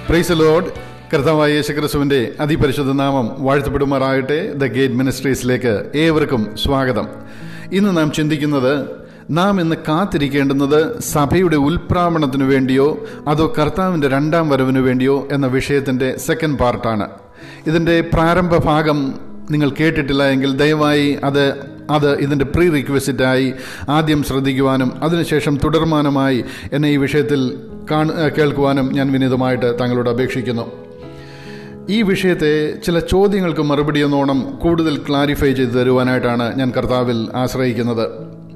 Praise the Lord. കർത്താവായ യേശുക്രിസ്തുവിന്റെ അതിപരിശുദ്ധ നാമം വാഴ്ത്തപ്പെടുമാറാകട്ടെ. ദ ഗേറ്റ് മിനിസ്ട്രീസിലേക്ക് ഏവർക്കും സ്വാഗതം. ഇന്ന് നാം ചിന്തിക്കുന്നത്, നാം ഇന്ന് കാത്തിരിക്കേണ്ടുന്നത് സഭയുടെ ഉൽപ്രാവണത്തിനു വേണ്ടിയോ അതോ കർത്താവിൻ്റെ രണ്ടാം വരവിനു വേണ്ടിയോ എന്ന വിഷയത്തിൻ്റെ സെക്കൻഡ് പാർട്ടാണ്. ഇതിൻ്റെ പ്രാരംഭ ഭാഗം നിങ്ങൾ കേട്ടിട്ടില്ല എങ്കിൽ ദയവായി അത് ഇതിൻ്റെ പ്രീ റിക്വസിറ്റായി ആദ്യം ശ്രദ്ധിക്കുവാനും അതിനുശേഷം തുടർമാനമായി എന്നെ ഈ വിഷയത്തിൽ കേൾക്കുവാനും ഞാൻ വിനീതമായിട്ട് താങ്കളോട് അപേക്ഷിക്കുന്നു. ഈ വിഷയത്തെ ചില ചോദ്യങ്ങൾക്ക് മറുപടി എന്നോണം കൂടുതൽ ക്ലാരിഫൈ ചെയ്തു തരുവാനായിട്ടാണ് ഞാൻ കർത്താവിൽ ആശ്രയിക്കുന്നത്.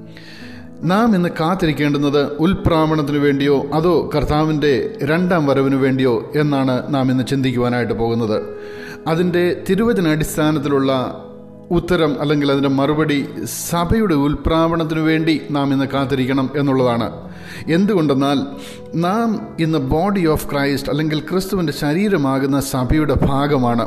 നാം ഇന്ന് കാത്തിരിക്കേണ്ടുന്നത് ഉൽപ്രാവണത്തിനു വേണ്ടിയോ അതോ കർത്താവിൻ്റെ രണ്ടാം വരവിനു വേണ്ടിയോ എന്നാണ് നാം ഇന്ന് ചിന്തിക്കുവാനായിട്ട് പോകുന്നത്. അതിൻ്റെ തിരുവചന അടിസ്ഥാനത്തിലുള്ള ഉത്തരം അല്ലെങ്കിൽ അതിൻ്റെ മറുപടി സഭയുടെ ഉൽപ്രാവണത്തിനു വേണ്ടി നാം ഇന്ന് കാത്തിരിക്കണം എന്നുള്ളതാണ്. എന്തുകൊണ്ടെന്നാൽ നാം ഇന്ന് ബോഡി ഓഫ് ക്രൈസ്റ്റ് അല്ലെങ്കിൽ ക്രിസ്തുവിൻ്റെ ശരീരമാകുന്ന സഭയുടെ ഭാഗമാണ്.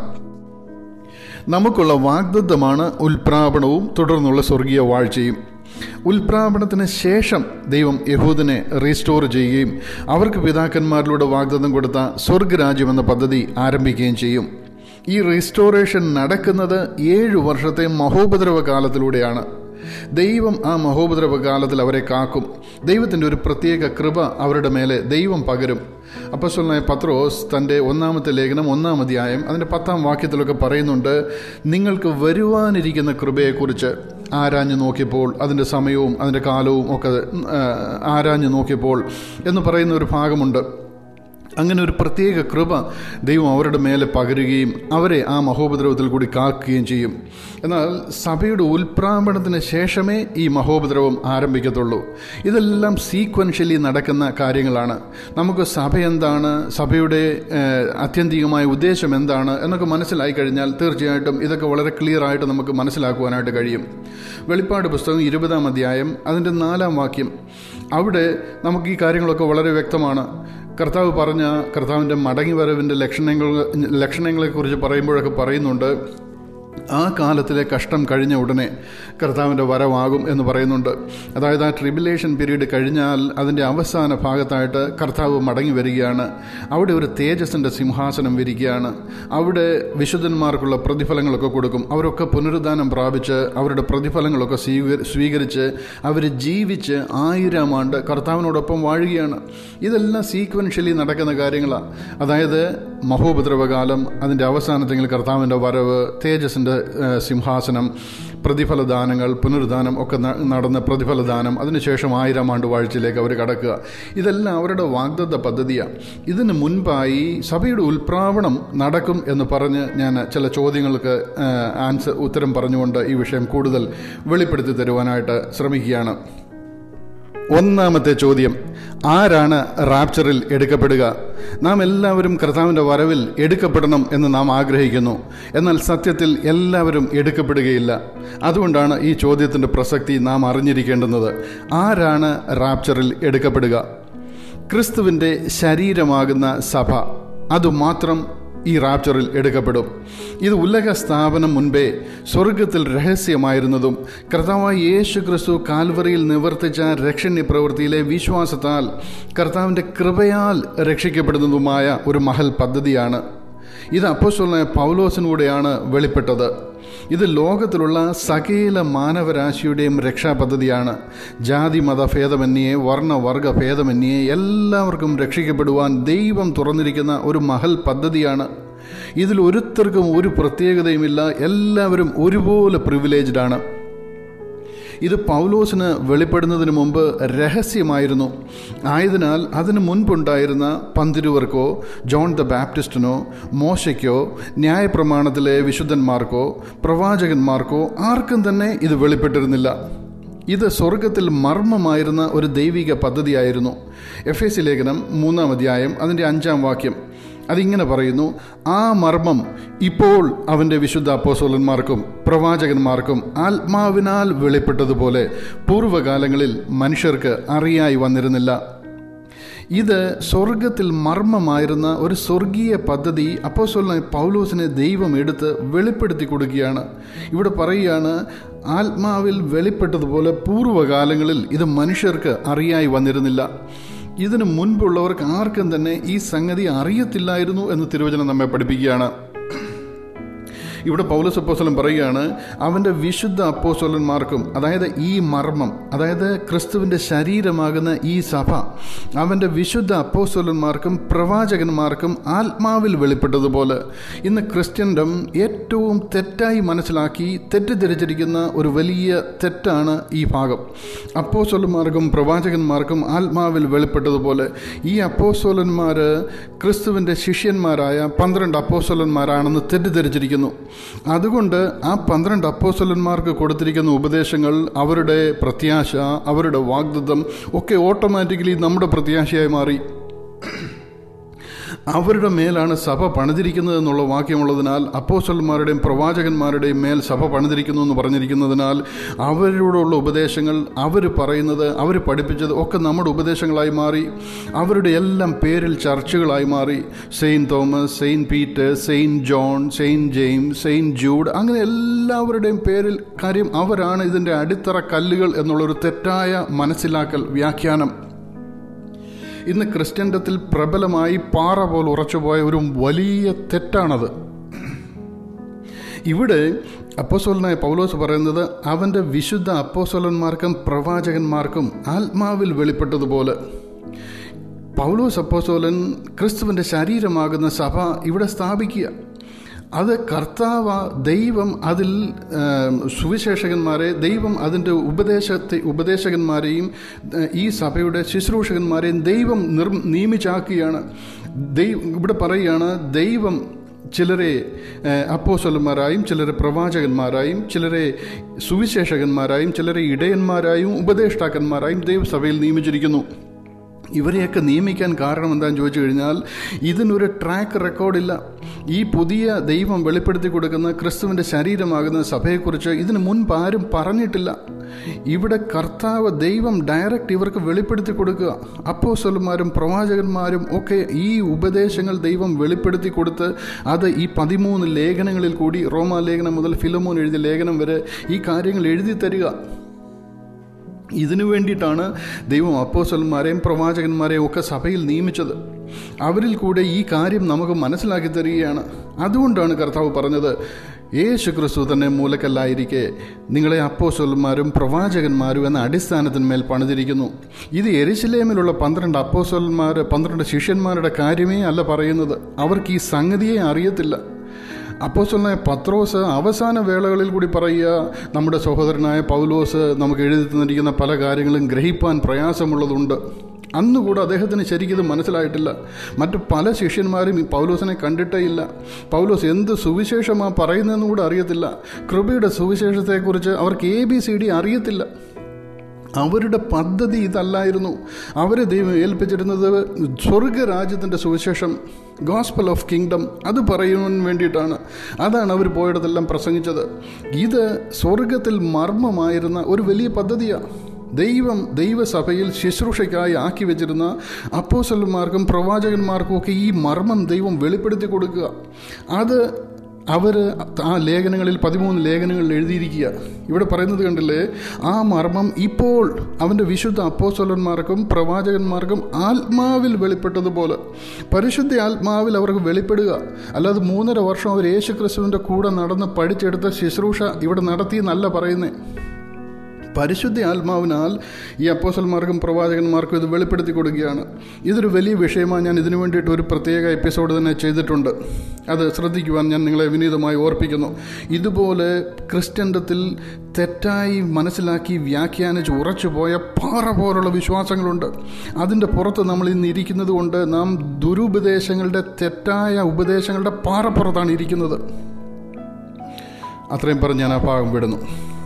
നമുക്കുള്ള വാഗ്ദത്തമാണ് ഉൽപ്രാവണവും തുടർന്നുള്ള സ്വർഗീയ വാഴ്ചയും. ഉൽപ്രാവണത്തിന് ശേഷം ദൈവം യഹൂദനെ റീസ്റ്റോർ ചെയ്യുകയും അവർക്ക് പിതാക്കന്മാരിലൂടെ വാഗ്ദത്തം കൊടുത്ത സ്വർഗരാജ്യം എന്ന പദ്ധതി ആരംഭിക്കുകയും ചെയ്യും. ഈ റീസ്റ്റോറേഷൻ നടക്കുന്നത് 7 വർഷത്തെ മഹോപദ്രവ കാലത്തിലൂടെയാണ്. ദൈവം ആ മഹോപദ്രവ കാലത്തിൽ അവരെ കാക്കും. ദൈവത്തിൻ്റെ ഒരു പ്രത്യേക കൃപ അവരുടെ മേലെ ദൈവം പകരും. അപ്പോസ്തലനായ പത്രോസ് തൻ്റെ 1-ാമത്തെ ലേഖനം 1-ാം അധ്യായം അതിൻ്റെ 10-ാം വാക്യത്തിലൊക്കെ പറയുന്നുണ്ട്, നിങ്ങൾക്ക് വരുവാനിരിക്കുന്ന കൃപയെക്കുറിച്ച് ആരാഞ്ഞു നോക്കിയപ്പോൾ, അതിൻ്റെ സമയവും അതിൻ്റെ കാലവും ഒക്കെ ആരാഞ്ഞു നോക്കിയപ്പോൾ എന്ന് പറയുന്ന ഒരു ഭാഗമുണ്ട്. അങ്ങനെ ഒരു പ്രത്യേക കൃപ ദൈവം അവരുടെ മേലെ പകരുകയും അവരെ ആ മഹോപദ്രവത്തിൽ കൂടി കാക്കുകയും ചെയ്യും. എന്നാൽ സഭയുടെ ഉൽപ്രാവണത്തിന് ശേഷമേ ഈ മഹോപദ്രവം ആരംഭിക്കത്തുള്ളൂ. ഇതെല്ലാം സീക്വൻഷ്യലി നടക്കുന്ന കാര്യങ്ങളാണ്. നമുക്ക് സഭ എന്താണ്, സഭയുടെ ആത്യന്തികമായ ഉദ്ദേശം എന്താണ് എന്നൊക്കെ മനസ്സിലായി കഴിഞ്ഞാൽ തീർച്ചയായിട്ടും ഇതൊക്കെ വളരെ ക്ലിയർ ആയിട്ട് നമുക്ക് മനസ്സിലാക്കുവാനായിട്ട് കഴിയും. വെളിപ്പാട് പുസ്തകം 20-ാം അധ്യായം അതിൻ്റെ 4-ാം വാക്യം, അവിടെ നമുക്ക് ഈ കാര്യങ്ങളൊക്കെ വളരെ വ്യക്തമാണ്. കർത്താവ് പറഞ്ഞ കർത്താവിൻ്റെ മടങ്ങിവരവിൻ്റെ ലക്ഷണങ്ങളെക്കുറിച്ച് പറയുമ്പോഴൊക്കെ പറയുന്നുണ്ട്, ആ കാലത്തിലെ കഷ്ടം കഴിഞ്ഞ ഉടനെ കർത്താവിൻ്റെ വരവാകും എന്ന് പറയുന്നുണ്ട്. അതായത് ആ ട്രിബുലേഷൻ പീരീഡ് കഴിഞ്ഞാൽ അതിൻ്റെ അവസാന ഭാഗത്തായിട്ട് കർത്താവ് മടങ്ങി വരികയാണ്. അവിടെ ഒരു തേജസ്സിൻ്റെ സിംഹാസനം വിരിക്കുകയാണ്. അവിടെ വിശുദ്ധന്മാർക്കുള്ള പ്രതിഫലങ്ങളൊക്കെ കൊടുക്കും. അവരൊക്കെ പുനരുദ്ധാനം പ്രാപിച്ച് അവരുടെ പ്രതിഫലങ്ങളൊക്കെ സ്വീകരിച്ച് അവർ ജീവിച്ച് 1000 ആണ്ട് കർത്താവിനോടൊപ്പം വാഴുകയാണ്. ഇതെല്ലാം സീക്വൻഷ്യലി നടക്കുന്ന കാര്യങ്ങളാണ്. അതായത് മഹോപദ്രവകാലം, അതിൻ്റെ അവസാനത്തെങ്കിൽ കർത്താവിൻ്റെ വരവ്, തേജസ്സിൻ്റെ സിംഹാസനം, പ്രതിഫലദാനങ്ങൾ, പുനരുദ്ധാനം ഒക്കെ നടന്ന പ്രതിഫലദാനം, അതിനുശേഷം 1000 ആണ്ട് വാഴ്ചയിലേക്ക് അവർ കടക്കുക. ഇതെല്ലാം അവരുടെ വാഗ്ദത്ത പദ്ധതിയാണ്. ഇതിന് മുൻപായി സഭയുടെ ഉൽപ്രാവണം നടക്കും എന്ന് പറഞ്ഞ് ഞാൻ ചില ചോദ്യങ്ങൾക്ക് ഉത്തരം പറഞ്ഞുകൊണ്ട് ഈ വിഷയം കൂടുതൽ വെളിപ്പെടുത്തി തരുവാനായിട്ട് ശ്രമിക്കുകയാണ്. 1-ാമത്തെ ചോദ്യം, ആരാണ് റാപ്ചറിൽ എടുക്കപ്പെടുക? നാം എല്ലാവരും കർത്താവിൻ്റെ വരവിൽ എടുക്കപ്പെടണം എന്ന് നാം ആഗ്രഹിക്കുന്നു. എന്നാൽ സത്യത്തിൽ എല്ലാവരും എടുക്കപ്പെടുകയില്ല. അതുകൊണ്ടാണ് ഈ ചോദ്യത്തിൻ്റെ പ്രസക്തി നാം അറിഞ്ഞിരിക്കേണ്ടുന്നത്. ആരാണ് റാപ്ചറിൽ എടുക്കപ്പെടുക? ക്രിസ്തുവിൻ്റെ ശരീരമാകുന്ന സഭ, അതുമാത്രം ഈ റാപ്ചറിൽ എടുക്കപ്പെടും. ഇത് ഉലക സ്ഥാപനം മുൻപേ സ്വർഗത്തിൽ രഹസ്യമായിരുന്നതും കർത്താവായ യേശു ക്രിസ്തു കാൽവറിയിൽ നിവർത്തിച്ച രക്ഷണ്യ പ്രവൃത്തിയിലെ വിശ്വാസത്താൽ കർത്താവിൻ്റെ കൃപയാൽ രക്ഷിക്കപ്പെടുന്നതുമായ ഒരു മഹൽ പദ്ധതിയാണ്. ഇത് അപ്പോസ്തലനായ പൗലോസിലൂടെയാണ് വെളിപ്പെട്ടത്. ഇത് ലോകത്തിലുള്ള സകല മാനവരാശിയുടെയും രക്ഷാപദ്ധതിയാണ്. ജാതി മത ഭേദമന്യേ, വർണ്ണവർഗ ഭേദമന്യേ എല്ലാവർക്കും രക്ഷിക്കപ്പെടുവാൻ ദൈവം തുറന്നിരിക്കുന്ന ഒരു മഹൽ പദ്ധതിയാണ്. ഇതിൽ ഒരുത്തർക്കും ഒരു പ്രത്യേകതയുമില്ല. എല്ലാവരും ഒരുപോലെ പ്രിവിലേജ്ഡ് ആണ്. ഇത് പൗലോസിന് വെളിപ്പെടുന്നതിന് മുമ്പ് രഹസ്യമായിരുന്നു. ആയതിനാൽ അതിന് മുൻപുണ്ടായിരുന്ന പന്തിരുവർക്കോ ജോൺ ദ ബാപ്റ്റിസ്റ്റിനോ മോശയ്ക്കോ ന്യായപ്രമാണത്തിലെ വിശുദ്ധന്മാർക്കോ പ്രവാചകന്മാർക്കോ ആർക്കും തന്നെ ഇത് വെളിപ്പെട്ടിരുന്നില്ല. ഇത് സ്വർഗത്തിൽ മർമ്മമായിരുന്ന ഒരു ദൈവിക പദ്ധതിയായിരുന്നു. എഫേസ്യ ലേഖനം 3-ാം അധ്യായം അതിൻ്റെ 5-ാം വാക്യം അതിങ്ങനെ പറയുന്നു, ആ മർമ്മം ഇപ്പോൾ അവൻ്റെ വിശുദ്ധ അപ്പോസ്തലന്മാർക്കും പ്രവാചകന്മാർക്കും ആത്മാവിനാൽ വെളിപ്പെട്ടതുപോലെ പൂർവ്വകാലങ്ങളിൽ മനുഷ്യർക്ക് അറിയായി വന്നിരുന്നില്ല. ഇത് സ്വർഗത്തിൽ മർമ്മമായിരുന്ന ഒരു സ്വർഗീയ പദ്ധതി അപ്പോസ്തലനായ പൗലോസിനെ ദൈവം എടുത്ത് വെളിപ്പെടുത്തി കൊടുക്കുകയാണ്. ഇവിടെ പറയുകയാണ്, ആത്മാവിൽ വെളിപ്പെട്ടതുപോലെ പൂർവ്വകാലങ്ങളിൽ ഇത് മനുഷ്യർക്ക് അറിയായി വന്നിരുന്നില്ല. ഇതിനു മുൻപുള്ളവർക്ക് ആർക്കും തന്നെ ഈ സംഗതി അറിയത്തില്ലായിരുന്നു എന്ന് തിരുവചനം നമ്മെ പഠിപ്പിക്കുകയാണ്. ഇവിടെ പൗലോസ് അപ്പോസ്തലൻ പറയുകയാണ്, അവൻ്റെ വിശുദ്ധ അപ്പോസ്തലന്മാർക്കും, അതായത് ഈ മർമ്മം, അതായത് ക്രിസ്തുവിൻ്റെ ശരീരമാകുന്ന ഈ സഭ, അവൻ്റെ വിശുദ്ധ അപ്പോസ്തലന്മാർക്കും പ്രവാചകന്മാർക്കും ആത്മാവിൽ വെളിപ്പെട്ടതുപോലെ ഇന്ന് ക്രിസ്ത്യൻഡം ഏറ്റവും തെറ്റായി മനസ്സിലാക്കി തെറ്റിദ്ധരിച്ചിരിക്കുന്ന ഒരു വലിയ തെറ്റാണ് ഈ ഭാഗം. അപ്പോസ്തലന്മാർക്കും പ്രവാചകന്മാർക്കും ആത്മാവിൽ വെളിപ്പെട്ടതുപോലെ ഈ അപ്പോസ്തലന്മാർ ക്രിസ്തുവിൻ്റെ ശിഷ്യന്മാരായ 12 അപ്പോസ്തലന്മാരാണെന്ന് തെറ്റിദ്ധരിച്ചിരിക്കുന്നു. അതുകൊണ്ട് ആ 12 അപ്പോസ്തലന്മാർക്ക് കൊടുത്തിരിക്കുന്ന ഉപദേശങ്ങൾ, അവരുടെ പ്രത്യാശ, അവരുടെ വാഗ്ദത്തം ഒക്കെ ഓട്ടോമാറ്റിക്കലി നമ്മുടെ പ്രത്യാശയായി മാറി. അവരുടെ മേലാണ് സഭ പണിതിരിക്കുന്നത് എന്നുള്ള വാക്യമുള്ളതിനാൽ, അപ്പോസ്തലന്മാരുടെയും പ്രവാചകന്മാരുടെയും മേൽ സഭ പണിതിരിക്കുന്നു എന്ന് പറഞ്ഞിരിക്കുന്നതിനാൽ, അവരോടുള്ള ഉപദേശങ്ങൾ, അവർ പറയുന്നത്, അവർ പഠിപ്പിച്ചത് ഒക്കെ നമ്മുടെ ഉപദേശങ്ങളായി മാറി. അവരുടെ എല്ലാം പേരിൽ ചർച്ചുകളായി മാറി. Saint Thomas, Saint Peter, Saint John, Saint James, Saint Jude, അങ്ങനെ എല്ലാവരുടെയും പേരിൽ. കാര്യം അവരാണ് ഇതിൻ്റെ അടിത്തറ കല്ലുകൾ എന്നുള്ളൊരു തെറ്റായ മനസ്സിലാക്കൽ, വ്യാഖ്യാനം ഇന്ന് ക്രിസ്ത്യൻഡത്തിൽ പ്രബലമായി പാറ പോലെ ഉറച്ചുപോയ ഒരു വലിയ തെറ്റാണത്. ഇവിടെ അപ്പോസ്തലനായ പൗലോസ് പറയുന്നത്, അവൻ്റെ വിശുദ്ധ അപ്പോസ്തലന്മാർക്കും പ്രവാചകന്മാർക്കും ആത്മാവിൽ വെളിപ്പെട്ടതുപോലെ. പൗലോസ് അപ്പോസ്തലൻ ക്രിസ്തുവിൻ്റെ ശരീരമാകുന്ന സഭ ഇവിടെ സ്ഥാപിക്കുക. അത് കർത്താവ്, ദൈവം അതിൽ സുവിശേഷകന്മാരെ, ദൈവം അതിൻ്റെ ഉപദേശകന്മാരെയും ഈ സഭയുടെ ശുശ്രൂഷകന്മാരെയും ദൈവം നിയമിച്ചാക്കുകയാണ്. ഇവിടെ പറയുകയാണ്, ദൈവം ചിലരെ അപ്പോസ്തലന്മാരായും ചിലരെ പ്രവാചകന്മാരായും ചിലരെ സുവിശേഷകന്മാരായും ചിലരെ ഇടയന്മാരായും ഉപദേഷ്ടാക്കന്മാരായും ദൈവസഭയിൽ നിയമിച്ചിരിക്കുന്നു. ഇവരെയൊക്കെ നിയമിക്കാൻ കാരണം എന്താണെന്ന് ചോദിച്ചു കഴിഞ്ഞാൽ, ഇതിനൊരു ട്രാക്ക് റെക്കോർഡില്ല. ഈ പുതിയ ദൈവം വെളിപ്പെടുത്തി കൊടുക്കുന്ന ക്രിസ്തുവിൻ്റെ ശരീരമാകുന്ന സഭയെക്കുറിച്ച് ഇതിന് മുൻപ് ആരും പറഞ്ഞിട്ടില്ല. ഇവിടെ കർത്താവ്, ദൈവം ഡയറക്റ്റ് ഇവർക്ക് വെളിപ്പെടുത്തി കൊടുക്കുക. അപ്പോസ്തലന്മാരും പ്രവാചകന്മാരും ഒക്കെ ഈ ഉപദേശങ്ങൾ ദൈവം വെളിപ്പെടുത്തി കൊടുത്ത് അത് ഈ 13 ലേഖനങ്ങളിൽ കൂടി, റോമാലേഖനം മുതൽ ഫിലമോൻ എഴുതിയ ലേഖനം വരെ ഈ കാര്യങ്ങൾ എഴുതി തരിക. ഇതിനു വേണ്ടിയിട്ടാണ് ദൈവം അപ്പോസ്തലന്മാരെയും പ്രവാചകന്മാരെയും ഒക്കെ സഭയിൽ നിയമിച്ചത്. അവരിൽ കൂടെ ഈ കാര്യം നമുക്ക് മനസ്സിലാക്കി തരികയാണ്. അതുകൊണ്ടാണ് കർത്താവ് പറഞ്ഞത്, യേശു ക്രിസ്തു തന്നെ മൂലക്കല്ലായിരിക്കെ നിങ്ങളെ അപ്പോസ്തലന്മാരും പ്രവാചകന്മാരും എന്ന അടിസ്ഥാനത്തിന്മേൽ പണിതിരിക്കുന്നു. ഇത് യെരുശലേമിലുള്ള 12 അപ്പോസ്തലന്മാർ, 12 ശിഷ്യന്മാരുടെ കാര്യമേ അല്ല പറയുന്നത്. അവർക്ക് ഈ സംഗതിയെ അറിയത്തില്ല. അപ്പോസ്തലനായ പത്രോസ് അവസാന വേളകളിൽ കൂടി പറയുക, നമ്മുടെ സഹോദരനായ പൗലോസ് നമുക്ക് എഴുതി തന്നിരിക്കുന്ന പല കാര്യങ്ങളും ഗ്രഹിപ്പാൻ പ്രയാസമുള്ളതുണ്ട്. അന്നുകൂടെ അദ്ദേഹത്തിന് ശരിക്കും മനസ്സിലായിട്ടില്ല. മറ്റു പല ശിഷ്യന്മാരും ഈ പൗലോസിനെ കണ്ടിട്ടേ ഇല്ല. പൗലോസ് എന്ത് സുവിശേഷമാണ് പറയുന്നതെന്ന് കൂടെ അറിയത്തില്ല. കൃപയുടെ സുവിശേഷത്തെക്കുറിച്ച് അവർക്ക് ABCD അറിയത്തില്ല. അവരുടെ പദ്ധതി ഇതല്ലായിരുന്നു. അവരെ ദൈവം ഏൽപ്പിച്ചിരുന്നത് സ്വർഗരാജ്യത്തിൻ്റെ സുവിശേഷം, ഗോസ്പൽ ഓഫ് കിങ്ഡം, അത് പറയുവാൻ വേണ്ടിയിട്ടാണ്. അതാണ് അവർ പോയിടത്തെല്ലാം പ്രസംഗിച്ചത്. ഇത് സ്വർഗത്തിൽ മർമ്മമായിരുന്ന ഒരു വലിയ പദ്ധതിയാണ്. ദൈവസഭയിൽ ശുശ്രൂഷയ്ക്കായി ആക്കി വെച്ചിരുന്ന അപ്പോസ്തലന്മാർക്കും പ്രവാചകന്മാർക്കും ഒക്കെ ഈ മർമ്മം ദൈവം വെളിപ്പെടുത്തി കൊടുക്കുക. അത് അവർ ആ ലേഖനങ്ങളിൽ 13 ലേഖനങ്ങളിൽ എഴുതിയിരിക്കുക. ഇവിടെ പറയുന്നത് കണ്ടില്ലേ, ആ മർമ്മം ഇപ്പോൾ അവൻ്റെ വിശുദ്ധ അപ്പോസ്തലന്മാർക്കും പ്രവാചകന്മാർക്കും ആത്മാവിൽ വെളിപ്പെട്ടതുപോലെ, പരിശുദ്ധ ആത്മാവിൽ അവർക്ക് വെളിപ്പെടുക. അല്ലാതെ 3.5 വർഷം അവർ യേശു ക്രിസ്തുവിൻ്റെ കൂടെ നടന്ന് പഠിച്ചെടുത്ത ശുശ്രൂഷ ഇവിടെ നടത്തിയെന്നല്ല പറയുന്നേ. പരിശുദ്ധ ആത്മാവിനാൽ ഈ അപ്പോസ്തലന്മാർക്കും പ്രവാചകന്മാർക്കും ഇത് വെളിപ്പെടുത്തി കൊടുക്കുകയാണ്. ഇതൊരു വലിയ വിഷയമാണ്. ഞാൻ ഇതിനു വേണ്ടിയിട്ട് ഒരു പ്രത്യേക എപ്പിസോഡ് തന്നെ ചെയ്തിട്ടുണ്ട്. അത് ശ്രദ്ധിക്കുവാൻ ഞാൻ നിങ്ങളെ വിനീതമായി ഓർപ്പിക്കുന്നു. ഇതുപോലെ ക്രിസ്ത്യൻഡത്തിൽ തെറ്റായി മനസ്സിലാക്കി വ്യാഖ്യാനിച്ച് ഉറച്ചുപോയ പാറ പോലുള്ള വിശ്വാസങ്ങളുണ്ട്. അതിൻ്റെ പുറത്ത് നമ്മൾ ഇന്ന് ഇരിക്കുന്നത് കൊണ്ട് നാം ദുരുപദേശങ്ങളുടെ, തെറ്റായ ഉപദേശങ്ങളുടെ പാറപ്പുറത്താണ് ഇരിക്കുന്നത്. അത്രയും പറഞ്ഞ് ഞാൻ ആ ഭാഗം വിടുന്നു.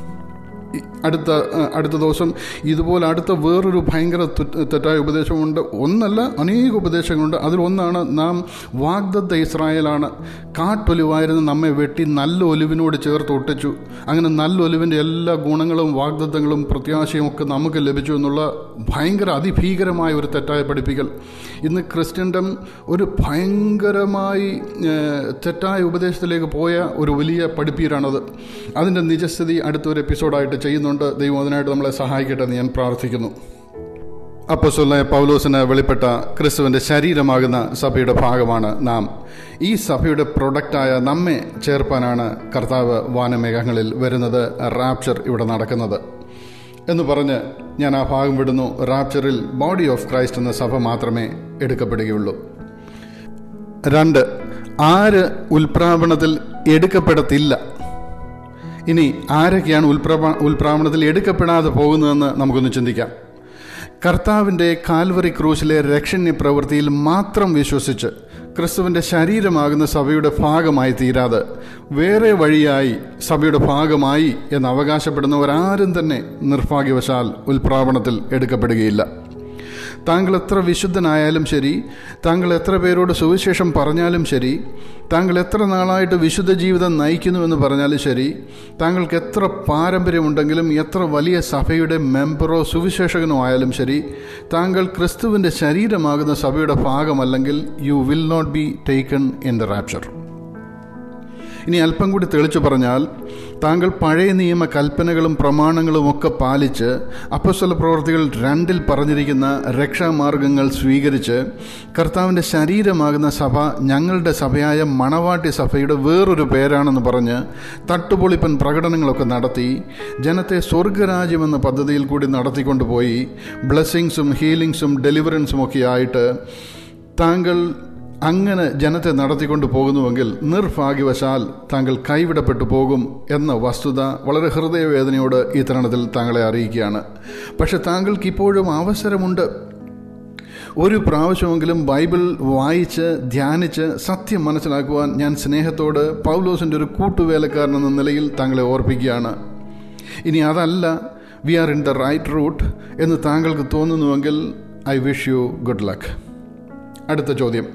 അടുത്ത ദിവസം ഇതുപോലെ അടുത്ത വേറൊരു ഭയങ്കര തെറ്റായ ഉപദേശമുണ്ട്. ഒന്നല്ല, അനേക ഉപദേശങ്ങളുണ്ട്. അതിലൊന്നാണ്, നാം വാഗ്ദത്ത ഇസ്രായേലാണ്. കാട്ടൊലിവായിരുന്ന നമ്മെ വെട്ടി നല്ല ഒലിവിനോട് ചേർത്ത് ഒട്ടിച്ചു. അങ്ങനെ നല്ല ഒലിവിൻ്റെ എല്ലാ ഗുണങ്ങളും വാഗ്ദത്തങ്ങളും പ്രത്യാശയും ഒക്കെ നമുക്ക് ലഭിച്ചു എന്നുള്ള ഭയങ്കര അതിഭീകരമായ ഒരു തെറ്റായ പഠിപ്പിക്കൽ. ഇന്ന് ക്രിസ്ത്യൻഡം ഒരു ഭയങ്കരമായി തെറ്റായ ഉപദേശത്തിലേക്ക് പോയ ഒരു വലിയ പഠിപ്പീരാണത്. അതിൻ്റെ നിജസ്ഥിതി അടുത്തൊരു എപ്പിസോഡായിട്ട് ചെയ്യുന്നുണ്ട്. ദൈവം അതിനായിട്ട് നമ്മളെ സഹായിക്കട്ടെ എന്ന് ഞാൻ പ്രാർത്ഥിക്കുന്നു. അപ്പോസ്തലനായ പൗലോസിന് വെളിപ്പെട്ട ക്രിസ്തുവിൻ്റെ ശരീരമാകുന്ന സഭയുടെ ഭാഗമാണ് നാം. ഈ സഭയുടെ പ്രൊഡക്റ്റായ നമ്മെ ചേർപ്പാനാണ് കർത്താവ് വാനമേഘങ്ങളിൽ വരുന്നത്, റാപ്ചർ ഇവിടെ നടക്കുന്നത് എന്ന് പറഞ്ഞ് ഞാൻ ആ ഭാഗം വിടുന്നു. റാപ്ചറിൽ ബോഡി ഓഫ് ക്രൈസ്റ്റ് എന്ന സഭ മാത്രമേ എടുക്കപ്പെടുകയുള്ളൂ. 2, ആര് ഉൽപ്രാപണത്തിൽ എടുക്കപ്പെടത്തില്ല? ഇനി ആരൊക്കെയാണ് ഉൽപ്രാപണത്തിൽ എടുക്കപ്പെടാതെ പോകുന്നതെന്ന് നമുക്കൊന്ന് ചിന്തിക്കാം. കർത്താവിൻ്റെ കാൽവറി ക്രൂശിലെ രക്ഷണ്യ പ്രവൃത്തിയിൽ മാത്രം വിശ്വസിച്ച് ക്രിസ്തുവിൻ്റെ ശരീരമാകുന്ന സഭയുടെ ഭാഗമായി തീരാതെ വേറെ വഴിയായി സഭയുടെ ഭാഗമായി എന്ന് അവകാശപ്പെടുന്നവരാരും തന്നെ നിർഭാഗ്യവശാൽ ഉൽപ്രാപണത്തിൽ എടുക്കപ്പെടുകയില്ല. താങ്കൾ എത്ര വിശുദ്ധനായാലും ശരി, താങ്കൾ എത്ര പേരോട് സുവിശേഷം പറഞ്ഞാലും ശരി, താങ്കൾ എത്ര നാളായിട്ട് വിശുദ്ധ ജീവിതം നയിക്കുന്നുവെന്ന് പറഞ്ഞാലും ശരി, താങ്കൾക്ക് എത്ര പാരമ്പര്യമുണ്ടെങ്കിലും എത്ര വലിയ സഭയുടെ മെമ്പറോ സുവിശേഷകനോ ആയാലും ശരി, താങ്കൾ ക്രിസ്തുവിൻ്റെ ശരീരമാകുന്ന സഭയുടെ ഭാഗമല്ലെങ്കിൽ you will not be taken in the rapture. ഇനി അല്പം കൂടി തെളിച്ചു പറഞ്ഞാൽ, താങ്കൾ പഴയ നിയമ കൽപ്പനകളും പ്രമാണങ്ങളും ഒക്കെ പാലിച്ച് അപ്പോസ്തല പ്രവൃത്തികൾ 2 പറഞ്ഞിരിക്കുന്ന രക്ഷാമാർഗങ്ങൾ സ്വീകരിച്ച് കർത്താവിൻ്റെ ശരീരമാകുന്ന സഭ ഞങ്ങളുടെ സഭയായ മണവാട്ടി സഭയുടെ വേറൊരു പേരാണെന്ന് പറഞ്ഞ് തട്ടുപൊളിപ്പൻ പ്രകടനങ്ങളൊക്കെ നടത്തി ജനത്തെ സ്വർഗരാജ്യമെന്ന പദ്ധതിയിൽ കൂടി നടത്തിക്കൊണ്ടുപോയി ബ്ലെസ്സിങ്സും ഹീലിങ്സും ഡെലിവറൻസും ഒക്കെ ആയിട്ട് താങ്കൾ അങ്ങനെ ജനത്തെ നടത്തിക്കൊണ്ട് പോകുന്നുവെങ്കിൽ നിർഭാഗ്യവശാൽ താങ്കൾ കൈവിടപ്പെട്ടു പോകും എന്ന വസ്തുത വളരെ ഹൃദയവേദനയോട് ഈ തരുണത്തിൽ താങ്കളെ അറിയിക്കുകയാണ്. പക്ഷെ താങ്കൾക്ക് ഇപ്പോഴും അവസരമുണ്ട്. ഒരു പ്രാവശ്യമെങ്കിലും ബൈബിൾ വായിച്ച് ധ്യാനിച്ച് സത്യം മനസ്സിലാക്കുവാൻ ഞാൻ സ്നേഹത്തോട് പൗലോസിൻ്റെ ഒരു കൂട്ടുവേലക്കാരൻ എന്ന നിലയിൽ താങ്കളെ ഓർപ്പിക്കുകയാണ്. ഇനി അതല്ല, we are in the right route എന്ന് താങ്കൾക്ക് തോന്നുന്നുവെങ്കിൽ I wish you good luck. അടുത്ത ചോദ്യം,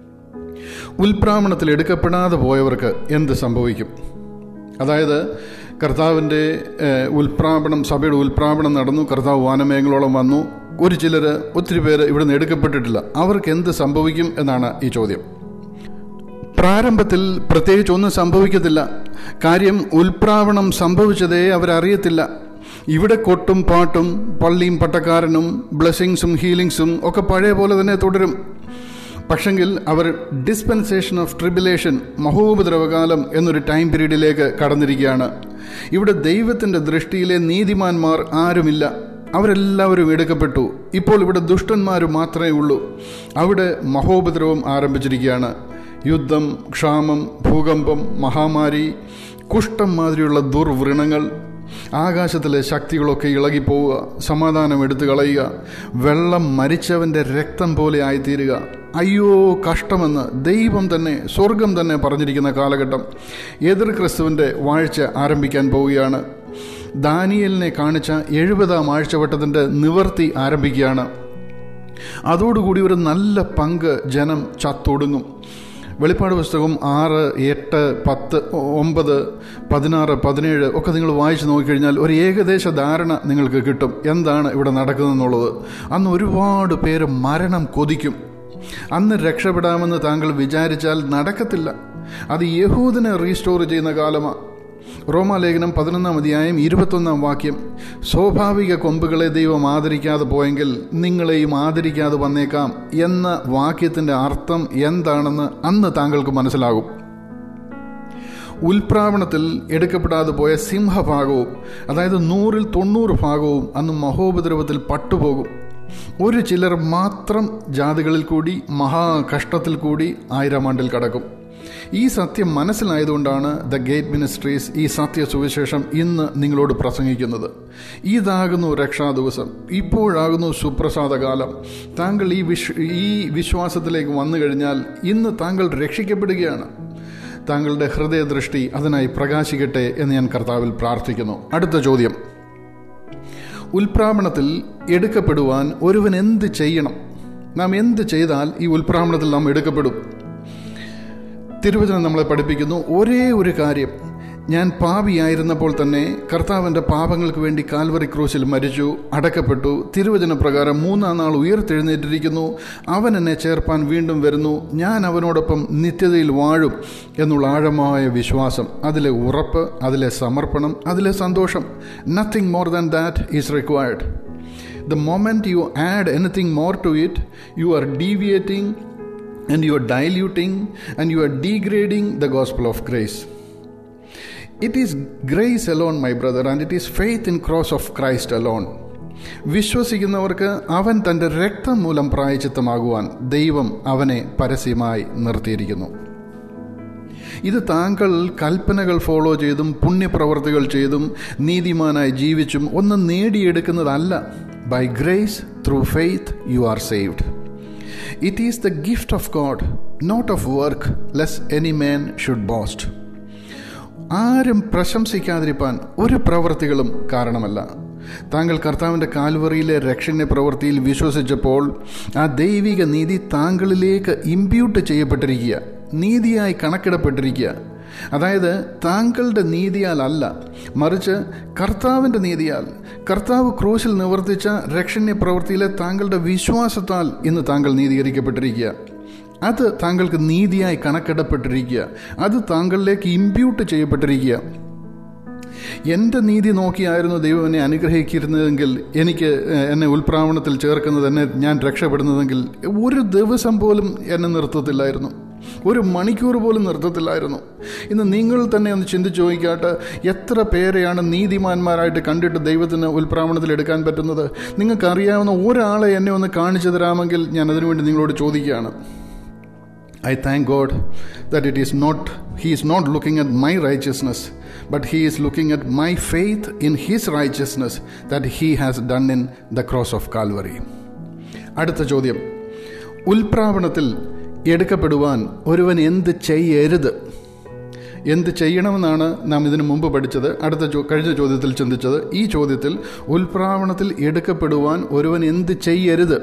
ഉൽപ്രാപണത്തിൽ എടുക്കപ്പെടാതെ പോയവർക്ക് എന്ത് സംഭവിക്കും? അതായത് കർത്താവിൻ്റെ ഉൽപ്രാപണം, സഭയുടെ ഉൽപ്രാപണം നടന്നു, കർത്താവ് വാനമേഘങ്ങളോളം വന്നു, ഒത്തിരി പേര് ഇവിടെ നിന്ന് എടുക്കപ്പെട്ടിട്ടില്ല. അവർക്ക് എന്ത് സംഭവിക്കും എന്നാണ് ഈ ചോദ്യം. പ്രാരംഭത്തിൽ പ്രത്യേകിച്ച് ഒന്നും സംഭവിക്കത്തില്ല. കാര്യം ഉൽപ്രാപണം സംഭവിച്ചതേ അവരറിയത്തില്ല. ഇവിടെ കൊട്ടും പാട്ടും പള്ളിയും പട്ടക്കാരനും ബ്ലെസ്സിങ്സും ഹീലിങ്സും ഒക്കെ പഴയ പോലെ തന്നെ തുടരും. പക്ഷെങ്കിൽ അവർ ഡിസ്പെൻസേഷൻ ഓഫ് ട്രിബുലേഷൻ, മഹോപദ്രവകാലം എന്നൊരു ടൈം പീരീഡിലേക്ക് കടന്നിരിക്കുകയാണ്. ഇവിടെ ദൈവത്തിൻ്റെ ദൃഷ്ടിയിലെ നീതിമാന്മാർ ആരുമില്ല. അവരെല്ലാവരും എടുക്കപ്പെട്ടു. ഇപ്പോൾ ഇവിടെ ദുഷ്ടന്മാർ മാത്രമേ ഉള്ളൂ. അവിടെ മഹോപദ്രവം ആരംഭിച്ചിരിക്കുകയാണ്. യുദ്ധം, ക്ഷാമം, ഭൂകമ്പം, മഹാമാരി, കുഷ്ഠം മാതിരിയുള്ള ദുർവ്രണങ്ങൾ, ആകാശത്തിലെ ശക്തികളൊക്കെ ഇളകിപ്പോവുക, സമാധാനം എടുത്തു കളയുക, വെള്ളം മരിച്ചവൻ്റെ രക്തം പോലെ ആയിത്തീരുക. അയ്യോ കഷ്ടമെന്ന് ദൈവം തന്നെ, സ്വർഗം തന്നെ പറഞ്ഞിരിക്കുന്ന കാലഘട്ടം. എതിർ ക്രിസ്തുവിൻ്റെ വാഴ്ച ആരംഭിക്കാൻ പോവുകയാണ്. ദാനിയേലിനെ കാണിച്ച 70-ാം ആഴ്ചവട്ടത്തിൻ്റെ നിവർത്തി ആരംഭിക്കുകയാണ്. അതോടുകൂടി ഒരു നല്ല പങ്ക് ജനം ചത്തൊടുങ്ങും. വെളിപ്പാട് പുസ്തകം 6, 8, 10, 9, 16, 17 ഒക്കെ നിങ്ങൾ വായിച്ച് നോക്കിക്കഴിഞ്ഞാൽ ഒരു ഏകദേശ ധാരണ നിങ്ങൾക്ക് കിട്ടും എന്താണ് ഇവിടെ നടക്കുന്നതെന്നുള്ളത്. അന്ന് ഒരുപാട് പേര് മരണം കൊതിക്കും. അന്ന് രക്ഷപ്പെടാമെന്ന് താങ്കൾ വിചാരിച്ചാൽ നടക്കത്തില്ല. അത് യഹൂദിനെ റീസ്റ്റോർ ചെയ്യുന്ന കാലമാണ്. റോമാലേഖനം 11-ാം അധ്യായം 21-ാം വാക്യം, സ്വാഭാവിക കൊമ്പുകളെ ദൈവം ആദരിക്കാതെ പോയെങ്കിൽ നിങ്ങളെയും ആദരിക്കാതെ വന്നേക്കാം എന്ന വാക്യത്തിൻ്റെ അർത്ഥം എന്താണെന്ന് അന്ന് താങ്കൾക്ക് മനസ്സിലാകും. ഉൽപ്രാപണത്തിൽ എടുക്കപ്പെടാതെ പോയ സിംഹഭാഗവും, അതായത് 100-ൽ 90 ഭാഗവും അന്ന് മഹോപദ്രവത്തിൽ പട്ടുപോകും. ഒരു ചിലർ മാത്രം ജാതികളിൽ കൂടി മഹാകഷ്ടത്തിൽ കൂടി 1000-ാം ആണ്ടിൽ കടക്കും. ഈ സത്യം മനസ്സിലായതുകൊണ്ടാണ് ദ ഗേറ്റ് മിനിസ്ട്രീസ് ഈ സത്യ സുവിശേഷം ഇന്ന് നിങ്ങളോട് പ്രസംഗിക്കുന്നത്. ഇതാകുന്നു രക്ഷാദിവസം, ഇപ്പോഴാകുന്നു സുപ്രസാദകാലം. താങ്കൾ ഈ വിശ്വാസത്തിലേക്ക് വന്നു കഴിഞ്ഞാൽ ഇന്ന് താങ്കൾ രക്ഷിക്കപ്പെടുകയാണ്. താങ്കളുടെ ഹൃദയദൃഷ്ടി അതിനായി പ്രകാശിക്കട്ടെ എന്ന് ഞാൻ കർത്താവിൽ പ്രാർത്ഥിക്കുന്നു. അടുത്ത ചോദ്യം, ഉൽപ്രാപണത്തിൽ എടുക്കപ്പെടുവാൻ ഒരുവൻ എന്ത് ചെയ്യണം? നാം എന്ത് ചെയ്താൽ ഈ ഉൽപ്രാപണത്തിൽ നാം എടുക്കപ്പെടും? തിരുവചനം നമ്മളെ പഠിപ്പിക്കുന്നു ഒരേ ഒരു കാര്യം, ഞാൻ പാപിയായിരുന്നപ്പോൾ തന്നെ കർത്താവിൻ്റെ പാപങ്ങൾക്ക് വേണ്ടി കാൽവറി ക്രൂശിൽ മരിച്ചു, അടക്കപ്പെട്ടു, തിരുവചന പ്രകാരം 3-ാം നാൾ ഉയർത്തെഴുന്നേറ്റിരിക്കുന്നു, അവൻ എന്നെ ചേർപ്പാൻ വീണ്ടും വരുന്നു, ഞാൻ അവനോടൊപ്പം നിത്യതയിൽ വാഴും എന്നുള്ള ആഴമായ വിശ്വാസം, അതിലെ ഉറപ്പ്, അതിലെ സമർപ്പണം, അതിലെ സന്തോഷം. Nothing more than that is required. The moment you add anything more to it, you are deviating and you are diluting and you are degrading the gospel of grace. It is grace alone, my brother, and it is faith in cross of Christ alone. വിശ്വസിക്കുന്നവർക്ക് അവൻ തൻ്റെ രക്തം മൂലം പ്രായശ്ചിത്തമാകുവാൻ ദൈവം അവനെ പരസ്യമായി നിർത്തിയിരിക്കുന്നു. ഇത് താങ്കൾ കൽപ്പനകൾ ഫോളോ ചെയ്തും പുണ്യപ്രവർത്തികൾ ചെയ്തും നീതിമാനായി ജീവിച്ചും ഒന്നും നേടിയെടുക്കുന്നതല്ല. By grace through faith you are saved. It is the gift of God, not of work, lest any man should boast. ആരും പ്രശംസിക്കാതിരിപ്പാൻ ഒരു പ്രവൃത്തികളും കാരണമല്ല. താങ്കൾ കർത്താവിൻ്റെ കാൽവറിയിലെ രക്ഷണ പ്രവൃത്തിയിൽ വിശ്വസിച്ചപ്പോൾ ആ ദൈവിക നീതി താങ്കളിലേക്ക് ഇമ്പ്യൂട്ട് ചെയ്യപ്പെട്ടിരിക്കുക, നീതിയായി കണക്കിടപ്പെട്ടിരിക്കുക. അതായത് താങ്കളുടെ നീതിയാൽ അല്ല, മറിച്ച് കർത്താവിൻ്റെ നീതിയാൽ, കർത്താവ് ക്രൂശിൽ നിവർത്തിച്ച രക്ഷണ പ്രവൃത്തിയിലെ താങ്കളുടെ വിശ്വാസത്താൽ ഇന്ന് താങ്കൾ നീതീകരിക്കപ്പെട്ടിരിക്കുക. അത് താങ്കൾക്ക് നീതിയായി കണക്കിടപ്പെട്ടിരിക്കുക, അത് താങ്കളിലേക്ക് ഇമ്പ്യൂട്ട് ചെയ്യപ്പെട്ടിരിക്കുക. എൻ്റെ നീതി നോക്കിയായിരുന്നു ദൈവം എന്നെ അനുഗ്രഹിച്ചിരുന്നതെങ്കിൽ, എന്നെ ഉൽപ്രാവണത്തിൽ ചേർക്കുന്നത്, ഞാൻ രക്ഷപ്പെടുന്നതെങ്കിൽ ഒരു ദിവസം പോലും എന്നെ നിർത്തത്തില്ലായിരുന്നു, ഒരു മണിക്കൂർ പോലും നിർത്തത്തില്ലായിരുന്നു. ഇന്ന് നിങ്ങൾ തന്നെ ഒന്ന് ചിന്തിച്ച് നോക്കിക്കാട്ട്, എത്ര പേരെയാണ് നീതിമാന്മാരായിട്ട് കണ്ടിട്ട് ദൈവത്തിന് ഉൽപ്രാവണത്തിൽ എടുക്കാൻ പറ്റുന്നത്? നിങ്ങൾക്കറിയാവുന്ന ഒരാളെ എന്നെ ഒന്ന് കാണിച്ചു തരാമെങ്കിൽ ഞാൻ അതിനുവേണ്ടി നിങ്ങളോട് ചോദിക്കുകയാണ്. I thank God that He is not looking at my righteousness, but He is looking at my faith in His righteousness that He has done in the cross of Calvary. അടുത്ത ചോദ്യം, ഉൽപ്രാവണത്തിൽ എടുക്കപ്പെടുവാൻ ഒരുവൻ എന്ത് ചെയ്യരുത്? എന്ത് ചെയ്യണമെന്നാണ് നാം ഇതിനു മുമ്പ് പഠിച്ചത്, കഴിഞ്ഞ ചോദ്യത്തിൽ ചിന്തിച്ചത്. ഈ ചോദ്യത്തിൽ ഉൽപ്രാവണത്തിൽ എടുക്കപ്പെടുവാൻ ഒരുവൻ എന്ത് ചെയ്യരുത്?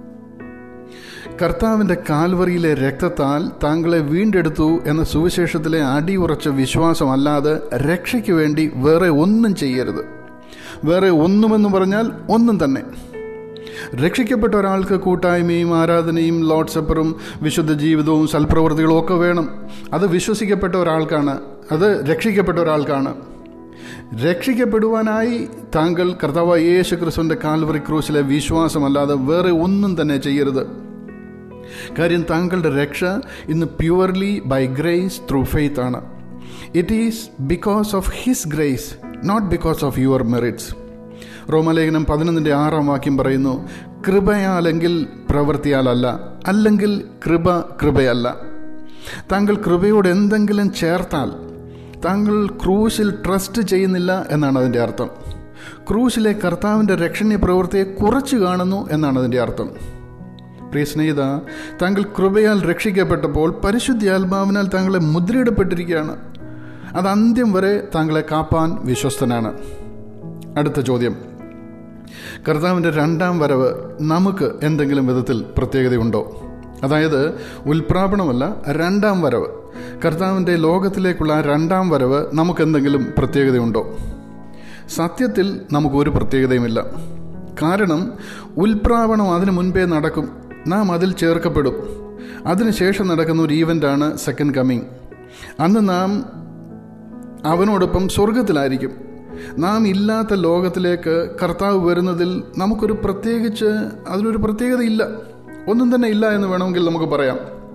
കർത്താവിൻ്റെ കാൽവറിയിലെ രക്തത്താൽ താങ്കളെ വീണ്ടെടുത്തു എന്ന സുവിശേഷത്തിലെ അടിയുറച്ച വിശ്വാസമല്ലാതെ രക്ഷയ്ക്ക് വേണ്ടി വേറെ ഒന്നും ചെയ്യരുത്. വേറെ ഒന്നുമെന്ന് പറഞ്ഞാൽ ഒന്നും തന്നെ. രക്ഷിക്കപ്പെട്ട ഒരാൾക്ക് കൂട്ടായ്മയും ആരാധനയും ലോർഡ് സപ്പറും വിശുദ്ധ ജീവിതവും സൽപ്രവൃത്തികളും ഒക്കെ വേണം. അത് വിശ്വസിക്കപ്പെട്ട ഒരാൾക്കാണ്, അത് രക്ഷിക്കപ്പെട്ട ഒരാൾക്കാണ്. രക്ഷിക്കപ്പെടുവാനായി താങ്കൾ കർത്താവായ യേശു ക്രിസ്തുവിൻ്റെ കാൽവറി ക്രൂശിലെ വിശ്വാസമല്ലാതെ വേറെ ഒന്നും തന്നെ ചെയ്യരുത്. കാര്യം താങ്കളുടെ രക്ഷ ഇന്ന് purely by grace through faith ആണ്. It is because of his grace, not because of your merits. റോമലേഖനം 11:6 പറയുന്നു, കൃപയാലെങ്കിൽ പ്രവൃത്തിയാലല്ല, അല്ലെങ്കിൽ കൃപയല്ല. താങ്കൾ കൃപയോട് എന്തെങ്കിലും ചേർത്താൽ താങ്കൾ ക്രൂശിൽ ട്രസ്റ്റ് ചെയ്യുന്നില്ല എന്നാണ് അതിൻ്റെ അർത്ഥം. ക്രൂശിലെ കർത്താവിൻ്റെ രക്ഷണീയ പ്രവൃത്തിയെ കുറച്ച് കാണുന്നു എന്നാണ് അതിൻ്റെ അർത്ഥം. പ്രിയ സ്നേഹിത, താങ്കൾ കൃപയാൽ രക്ഷിക്കപ്പെട്ടപ്പോൾ പരിശുദ്ധാത്മാവിനാൽ താങ്കളെ മുദ്രയിടപ്പെട്ടിരിക്കുകയാണ്. അത് അന്ത്യം വരെ താങ്കളെ കാപ്പാൻ വിശ്വസ്തനാണ്. അടുത്ത ചോദ്യം, കർത്താവിൻ്റെ രണ്ടാം വരവ് നമുക്ക് എന്തെങ്കിലും വിധത്തിൽ പ്രത്യേകതയുണ്ടോ? അതായത് ഉൽപ്രാപണമല്ല, രണ്ടാം വരവ്, കർത്താവിൻ്റെ ലോകത്തിലേക്കുള്ള രണ്ടാം വരവ് നമുക്കെന്തെങ്കിലും പ്രത്യേകതയുണ്ടോ? സത്യത്തിൽ നമുക്കൊരു പ്രത്യേകതയുമില്ല. കാരണം ഉൽപ്രാപണം അതിനു മുൻപേ നടക്കും, നാം അതിൽ ചേർക്കപ്പെടും. അതിനുശേഷം നടക്കുന്ന ഒരു ഈവൻ്റാണ് സെക്കൻഡ് കമ്മിങ്. അന്ന് നാം അവനോടൊപ്പം സ്വർഗത്തിലായിരിക്കും. നാം ഇല്ലാത്ത ലോകത്തിലേക്ക് കർത്താവ് വരുന്നതിൽ അതിനൊരു പ്രത്യേകതയില്ല, ഒന്നും തന്നെ ഇല്ല എന്ന് വേണമെങ്കിൽ നമുക്ക് പറയാം.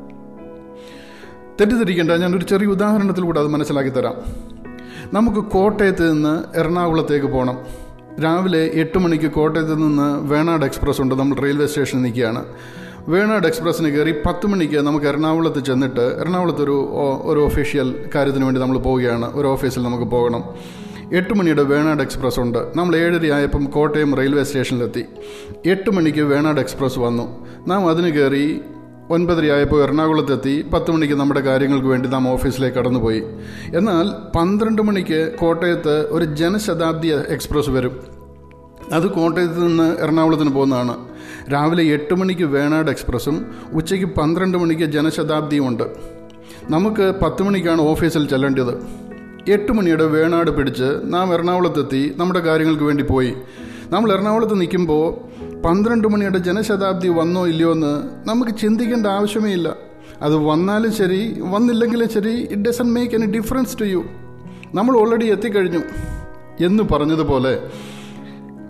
തെറ്റിദ്ധരിക്കേണ്ട, ഞാനൊരു ചെറിയ ഉദാഹരണത്തിലൂടെ അത് മനസ്സിലാക്കി തരാം. നമുക്ക് കോട്ടയത്ത് നിന്ന് എറണാകുളത്തേക്ക് പോകണം. രാവിലെ 8 മണിക്ക് കോട്ടയത്ത് നിന്ന് വേണാട് എക്സ്പ്രസ് ഉണ്ട്. നമ്മൾ റെയിൽവേ സ്റ്റേഷനിൽ നിൽക്കുകയാണ്. വേണാട് എക്സ്പ്രസ്സിന് കയറി 10 മണിക്ക് നമുക്ക് എറണാകുളത്ത് ചെന്നിട്ട്, എറണാകുളത്ത് ഒരു ഒഫീഷ്യൽ കാര്യത്തിന് വേണ്ടി നമ്മൾ പോവുകയാണ്. ഒരു ഓഫീസിൽ നമുക്ക് പോകണം. 8 മണിയുടെ വേണാട് എക്സ്പ്രസ് ഉണ്ട്. നമ്മൾ 7:30 ആയപ്പം കോട്ടയം റെയിൽവേ സ്റ്റേഷനിലെത്തി. 8 മണിക്ക് വേണാട് എക്സ്പ്രസ് വന്നു. നാം അതിന് കയറി 9:30 ആയപ്പോൾ എറണാകുളത്തെത്തി. 10 മണിക്ക് നമ്മുടെ കാര്യങ്ങൾക്ക് വേണ്ടി നാം ഓഫീസിലേക്ക് കടന്നുപോയി. എന്നാൽ 12 മണിക്ക് കോട്ടയത്ത് ഒരു ജനശതാബ്ദി എക്സ്പ്രസ് വരും. അത് കോട്ടയത്ത് നിന്ന് എറണാകുളത്തിന് പോകുന്നതാണ്. രാവിലെ 8 മണിക്ക് വേണാട് എക്സ്പ്രസ്സും ഉച്ചയ്ക്ക് 12 മണിക്ക് ജനശതാബ്ദിയും ഉണ്ട്. നമുക്ക് 10 മണിക്കാണ് ഓഫീസിൽ ചെല്ലേണ്ടത്. 8 മണിയുടെ വേണാട് പിടിച്ച് നാം എറണാകുളത്തെത്തി, നമ്മുടെ കാര്യങ്ങൾക്ക് വേണ്ടി പോയി. നമ്മൾ എറണാകുളത്ത് നിൽക്കുമ്പോൾ 12 മണിയുടെ ജനശതാബ്ദി വന്നോ ഇല്ലയോ എന്ന് നമുക്ക് ചിന്തിക്കേണ്ട ആവശ്യമേ ഇല്ല. അത് വന്നാലും ശരി, വന്നില്ലെങ്കിലും ശരി, it doesn't make any difference to you. നമ്മൾ ഓൾറെഡി എത്തിക്കഴിഞ്ഞു എന്ന് പറഞ്ഞതുപോലെ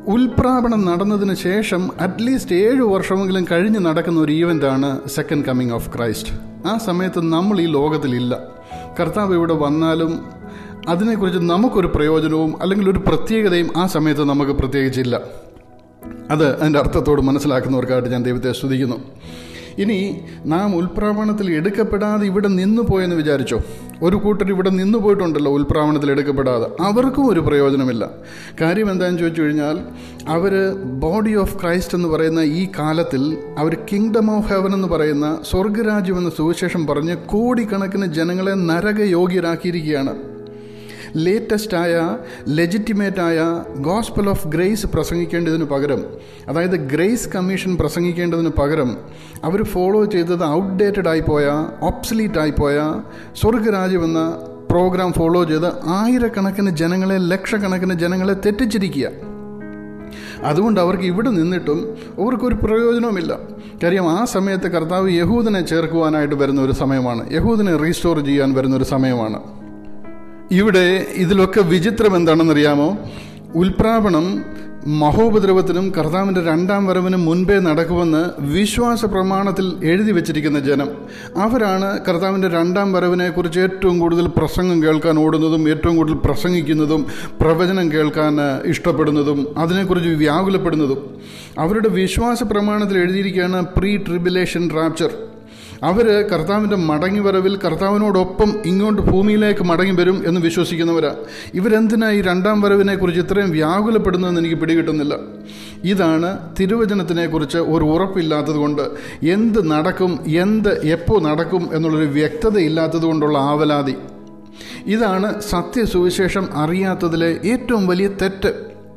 ഉൽപ്രാപണം നടന്നതിന് ശേഷം അറ്റ്ലീസ്റ്റ് 7 വർഷമെങ്കിലും കഴിഞ്ഞ് നടക്കുന്ന ഒരു ഈവൻ്റാണ് സെക്കൻഡ് കമ്മിങ് ഓഫ് ക്രൈസ്റ്റ്. ആ സമയത്ത് നമ്മൾ ഈ ലോകത്തിലില്ല. കർത്താവ് ഇവിടെ വന്നാലും അതിനെക്കുറിച്ച് നമുക്കൊരു പ്രയോജനവും അല്ലെങ്കിൽ ഒരു പ്രത്യേകതയും ആ സമയത്ത് നമുക്ക് പ്രത്യേകിച്ചില്ല. അത് അതിൻ്റെ അർത്ഥത്തോട് മനസ്സിലാക്കുന്നവർക്കായിട്ട് ഞാൻ ദൈവത്തെ സ്തുതിക്കുന്നു. ഇനി നാം ഉൽപ്രാവണത്തിൽ എടുക്കപ്പെടാതെ ഇവിടെ നിന്നു പോയെന്ന് വിചാരിച്ചോ. ഒരു കൂട്ടർ ഇവിടെ നിന്നു പോയിട്ടുണ്ടല്ലോ ഉൽപ്രാവണത്തിൽ എടുക്കപ്പെടാതെ. അവർക്കും ഒരു പ്രയോജനമില്ല. കാര്യം എന്താണെന്ന് ചോദിച്ചു കഴിഞ്ഞാൽ, അവർ ബോഡി ഓഫ് ക്രൈസ്റ്റ് എന്ന് പറയുന്ന ഈ കാലത്തിൽ അവർ കിങ്ഡം ഓഫ് ഹെവൻ എന്ന് പറയുന്ന സ്വർഗരാജ്യം എന്ന സുവിശേഷം പറഞ്ഞ് കോടിക്കണക്കിന് ജനങ്ങളെ നരകയോഗ്യരാക്കിയിരിക്കുകയാണ്. ലേറ്റസ്റ്റായ ലെജിറ്റിമേറ്റായ ഗോസ്പൽ ഓഫ് ഗ്രേസ് പ്രസംഗിക്കേണ്ടതിന് പകരം, അതായത് ഗ്രേസ് കമ്മീഷൻ പ്രസംഗിക്കേണ്ടതിന് പകരം അവർ ഫോളോ ചെയ്തത് ഔട്ട്ഡേറ്റഡ് ആയിപ്പോയ, ഒബ്സലീറ്റ് ആയിപ്പോയ സ്വർഗരാജ്യം എന്ന പ്രോഗ്രാം ഫോളോ ചെയ്ത് ആയിരക്കണക്കിന് ജനങ്ങളെ, ലക്ഷക്കണക്കിന് ജനങ്ങളെ തെറ്റിച്ചിരിക്കുക. അതുകൊണ്ട് അവർക്ക് ഇവിടെ നിന്നിട്ടും അവർക്കൊരു പ്രയോജനവുമില്ല. കാര്യം ആ സമയത്ത് കർത്താവ് യഹൂദനെ ചേർക്കുവാനായിട്ട് വരുന്ന ഒരു സമയമാണ്, യഹൂദനെ റീസ്റ്റോർ ചെയ്യാൻ വരുന്നൊരു സമയമാണ്. ഇവിടെ ഇതിലൊക്കെ വിചിത്രം എന്താണെന്നറിയാമോ? ഉൽപ്രാപണം മഹോപദ്രവത്തിനും കർത്താവിൻ്റെ 2ാം വരവിനും മുൻപേ നടക്കുമെന്ന് വിശ്വാസ പ്രമാണത്തിൽ എഴുതി വച്ചിരിക്കുന്ന ജനം, അവരാണ് കർത്താവിൻ്റെ 2ാം വരവിനെക്കുറിച്ച് ഏറ്റവും കൂടുതൽ പ്രസംഗം കേൾക്കാൻ ഓടുന്നതും, ഏറ്റവും കൂടുതൽ പ്രസംഗിക്കുന്നതും, പ്രവചനം കേൾക്കാൻ ഇഷ്ടപ്പെടുന്നതും, അതിനെക്കുറിച്ച് വ്യാകുലപ്പെടുന്നതും. അവരുടെ വിശ്വാസ പ്രമാണത്തിൽ എഴുതിയിരിക്കുകയാണ് പ്രീ ട്രിബുലേഷൻ റാപ്ചർ. അവർ കർത്താവിൻ്റെ മടങ്ങി വരവിൽ കർത്താവിനോടൊപ്പം ഇങ്ങോട്ട് ഭൂമിയിലേക്ക് മടങ്ങി വരും എന്ന് വിശ്വസിക്കുന്നവരാ. ഇവരെന്തിനാ ഈ 2ാം വരവിനെക്കുറിച്ച് ഇത്രയും വ്യാകുലപ്പെടുന്നതെന്ന് എനിക്ക് പിടികിട്ടുന്നില്ല. ഇതാണ് തിരുവചനത്തിനെക്കുറിച്ച് ഒരു ഉറപ്പില്ലാത്തത് കൊണ്ട്, എന്ത് നടക്കും, എപ്പോൾ നടക്കും എന്നുള്ളൊരു വ്യക്തത ഇല്ലാത്തത് കൊണ്ടുള്ള ആവലാതി. ഇതാണ് സത്യസുവിശേഷം അറിയാത്തതിലെ ഏറ്റവും വലിയ തെറ്റ്.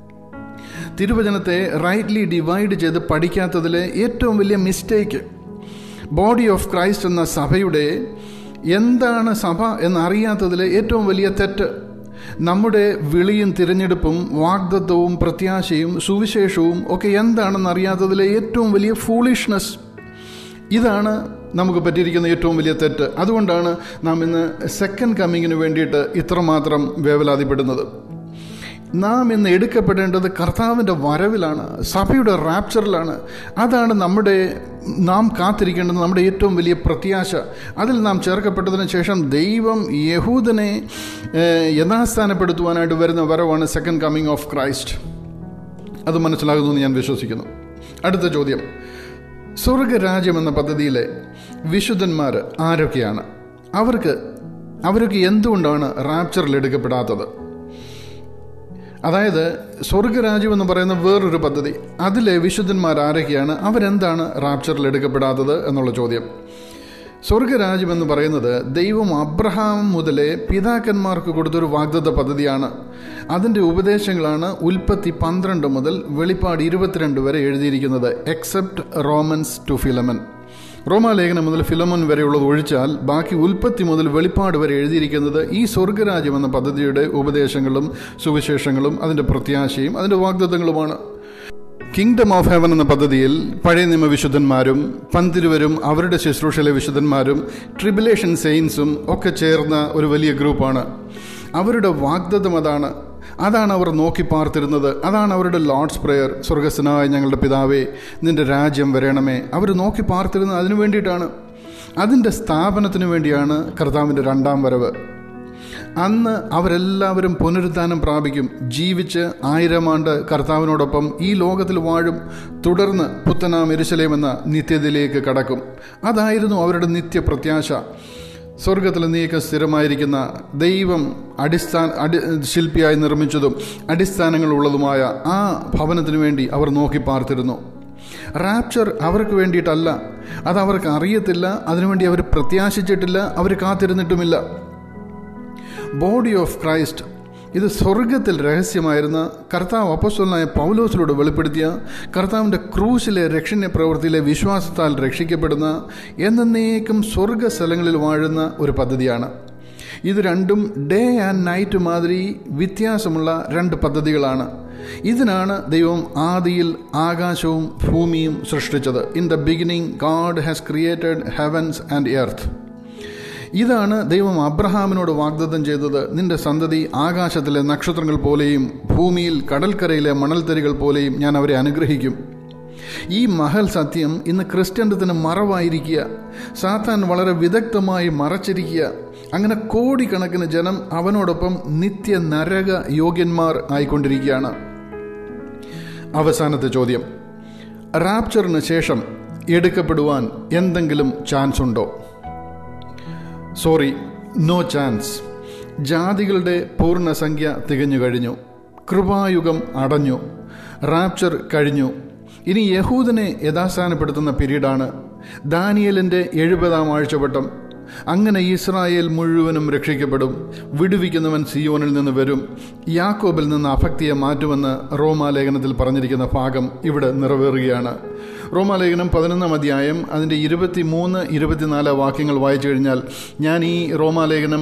തിരുവചനത്തെ റൈറ്റ്ലി ഡിവൈഡ് ചെയ്ത് പഠിക്കാത്തതിലെ ഏറ്റവും വലിയ മിസ്റ്റേക്ക്. ബോഡി ഓഫ് ക്രൈസ്റ്റ് എന്ന സഭയുടെ എന്താണ് സഭ എന്നറിയാത്തതിലെ ഏറ്റവും വലിയ തെറ്റ്. നമ്മുടെ വിളിയും തിരഞ്ഞെടുപ്പും വാഗ്ദത്തവും പ്രത്യാശയും സുവിശേഷവും ഒക്കെ എന്താണെന്ന് അറിയാത്തതിലെ ഏറ്റവും വലിയ ഫൂളിഷ്നെസ്. ഇതാണ് നമുക്ക് പറ്റിയിരിക്കുന്ന ഏറ്റവും വലിയ തെറ്റ്. അതുകൊണ്ടാണ് നാം ഇന്ന് സെക്കൻഡ് കമ്മിങ്ങിന് വേണ്ടിയിട്ട് ഇത്രമാത്രം വേവലാതിപ്പെടുന്നത്. നാം ഇന്ന് എടുക്കപ്പെടേണ്ടത് കർത്താവിൻ്റെ വരവിലാണ്, സഭയുടെ റാപ്ചറിലാണ്. അതാണ് നാം കാത്തിരിക്കേണ്ടത്, നമ്മുടെ ഏറ്റവും വലിയ പ്രത്യാശ. അതിൽ നാം ചേർക്കപ്പെട്ടതിന് ശേഷം ദൈവം യഹൂദനെ യഥാസ്ഥാനപ്പെടുത്തുവാനായിട്ട് വരുന്ന വരവാണ് സെക്കൻഡ് കമ്മിങ് ഓഫ് ക്രൈസ്റ്റ്. അത് മനസ്സിലാകുന്നു എന്ന് ഞാൻ വിശ്വസിക്കുന്നു. അടുത്ത ചോദ്യം, സ്വർഗരാജ്യം എന്ന പദ്ധതിയിലെ വിശുദ്ധന്മാർ ആരൊക്കെയാണ്? അവർക്ക് എന്തുകൊണ്ടാണ് റാപ്ചറിൽ എടുക്കപ്പെടാത്തത്? അതായത് സ്വർഗരാജ്യം എന്ന് പറയുന്ന വേറൊരു പദ്ധതി, അതിലെ വിശുദ്ധന്മാർ ആരൊക്കെയാണ്, അവരെന്താണ് റാപ്ചറിൽ എടുക്കപ്പെടാത്തത് എന്നുള്ള ചോദ്യം. സ്വർഗരാജ്യം എന്ന് പറയുന്നത് ദൈവം അബ്രഹാം മുതലേ പിതാക്കന്മാർക്ക് കൊടുത്തൊരു വാഗ്ദത്ത പദ്ധതിയാണ്. അതിൻ്റെ ഉപദേശങ്ങളാണ് ഉൽപ്പത്തി 12 മുതൽ വെളിപ്പാട് 22 വരെ എഴുതിയിരിക്കുന്നത്, എക്സെപ്റ്റ് റോമൻസ് ടു ഫിലമൻ. റോമാലേഖനം മുതൽ ഫിലമോൻ വരെയുള്ളത് ഒഴിച്ചാൽ ബാക്കി ഉൽപ്പത്തി മുതൽ വെളിപ്പാട് വരെ എഴുതിയിരിക്കുന്നത് ഈ സ്വർഗരാജ്യം എന്ന പദ്ധതിയുടെ ഉപദേശങ്ങളും സുവിശേഷങ്ങളും അതിൻ്റെ പ്രത്യാശയും അതിൻ്റെ വാഗ്ദത്തങ്ങളുമാണ്. കിങ്ഡം ഓഫ് ഹെവൻ എന്ന പദ്ധതിയിൽ പഴയ നിയമ വിശുദ്ധന്മാരും പന്തിരുവരും അവരുടെ ശുശ്രൂഷയിലെ വിശുദ്ധന്മാരും ട്രിബുലേഷൻ സെയിൻസും ഒക്കെ ചേർന്ന ഒരു വലിയ ഗ്രൂപ്പാണ്. അവരുടെ വാഗ്ദത്തം അതാണ് അവർ നോക്കി പാർത്തിരുന്നത്. അതാണ് അവരുടെ ലോർഡ്സ് പ്രേയർ, സ്വർഗസ്വനായ ഞങ്ങളുടെ പിതാവേ നിന്റെ രാജ്യം വരണമേ. അവർ നോക്കി പാർത്തിരുന്നത് അതിനു വേണ്ടിയിട്ടാണ്. അതിൻ്റെ സ്ഥാപനത്തിന് വേണ്ടിയാണ് കർത്താവിൻ്റെ 2ാം വരവ്. അന്ന് അവരെല്ലാവരും പുനരുദ്ധാനം പ്രാപിക്കും, ജീവിച്ച് 1000 ആണ്ട് കർത്താവിനോടൊപ്പം ഈ ലോകത്തിൽ വാഴും. തുടർന്ന് പുത്തനാം യെരൂശലേം എന്ന നിത്യതയിലേക്ക് കടക്കും. അതായിരുന്നു അവരുടെ നിത്യപ്രത്യാശ. സ്വർഗത്തിൽ നീക്കം സ്ഥിരമായിരിക്കുന്ന ദൈവം ശില്പിയായി നിർമ്മിച്ചതും അടിസ്ഥാനങ്ങളുള്ളതുമായ ആ ഭവനത്തിനു വേണ്ടി അവർ നോക്കി പാർത്തിരുന്നു. റാപ്ചർ അവർക്ക് വേണ്ടിയിട്ടല്ല, അതവർക്ക് അറിയത്തില്ല, അതിനുവേണ്ടി അവർ പ്രത്യാശിച്ചിട്ടില്ല, അവർ കാത്തിരുന്നിട്ടുമില്ല. ബോഡി ഓഫ് ക്രൈസ്റ്റ് ഇത് സ്വർഗത്തിൽ രഹസ്യമായിരുന്ന കർത്താവ് അപ്പോസ്തലനായ പൗലോസിലൂടെ വെളിപ്പെടുത്തിയ കർത്താവിൻ്റെ ക്രൂശിലെ രക്ഷണ പ്രവൃത്തിയിലെ വിശ്വാസത്താൽ രക്ഷിക്കപ്പെടുന്ന എന്നേക്കും സ്വർഗസ്ഥലങ്ങളിൽ വാഴുന്ന ഒരു പദ്ധതിയാണ്. ഇത് രണ്ടും ഡേ ആൻഡ് നൈറ്റ് മാതിരി വ്യത്യാസമുള്ള 2 പദ്ധതികളാണ്. ഇതിനാണ് ദൈവം ആദിയിൽ ആകാശവും ഭൂമിയും സൃഷ്ടിച്ചത്. In the beginning God has created heavens and earth. ഇതാണ് ദൈവം അബ്രഹാമിനോട് വാഗ്ദത്തം ചെയ്തത്. നിന്റെ സന്തതി ആകാശത്തിലെ നക്ഷത്രങ്ങൾ പോലെയും ഭൂമിയിൽ കടൽക്കരയിലെ മണൽത്തരികൾ പോലെയും ഞാൻ അവരെ അനുഗ്രഹിക്കും. ഈ മഹൽ സത്യം ഇന്ന് ക്രിസ്ത്യൻഡത്തിന് മറവായിരിക്കുക. സാത്താൻ വളരെ വിദഗ്ധമായി മറച്ചിരിക്കുക. അങ്ങനെ കോടിക്കണക്കിന് ജനം അവനോടൊപ്പം നിത്യ നരക യോഗ്യന്മാർ ആയിക്കൊണ്ടിരിക്കുകയാണ്. അവസാനത്തെ ചോദ്യം, റാപ്ചറിന് ശേഷം എടുക്കപ്പെടുവാൻ എന്തെങ്കിലും ചാൻസ് ഉണ്ടോ? Sorry, no chance. ജാതികളുടെ പൂർണ്ണസംഖ്യ തികഞ്ഞു കഴിഞ്ഞു. കൃപായുഗം അടഞ്ഞു. റാപ്ചർ കഴിഞ്ഞു. ഇനി യഹൂദനെ യഥാസ്ഥാനപ്പെടുത്തുന്ന പീരീഡാണ്. ദാനിയേലിൻ്റെ 70-ാം ആഴ്ചവട്ടം. അങ്ങനെ ഇസ്രായേൽ മുഴുവനും രക്ഷിക്കപ്പെടും. വിടുവിക്കുന്നവൻ സിയോനിൽ നിന്ന് വരും. യാക്കോബിൽ നിന്ന് അഭക്തിയെ മാറ്റുമെന്ന് റോമാലേഖനത്തിൽ പറഞ്ഞിരിക്കുന്ന ഭാഗം ഇവിടെ നിറവേറുകയാണ്. റോമാലേഖനം 11-ാം അധ്യായം അതിൻ്റെ 23-24 വാക്യങ്ങൾ വായിച്ചു കഴിഞ്ഞാൽ, ഞാൻ ഈ റോമാലേഖനം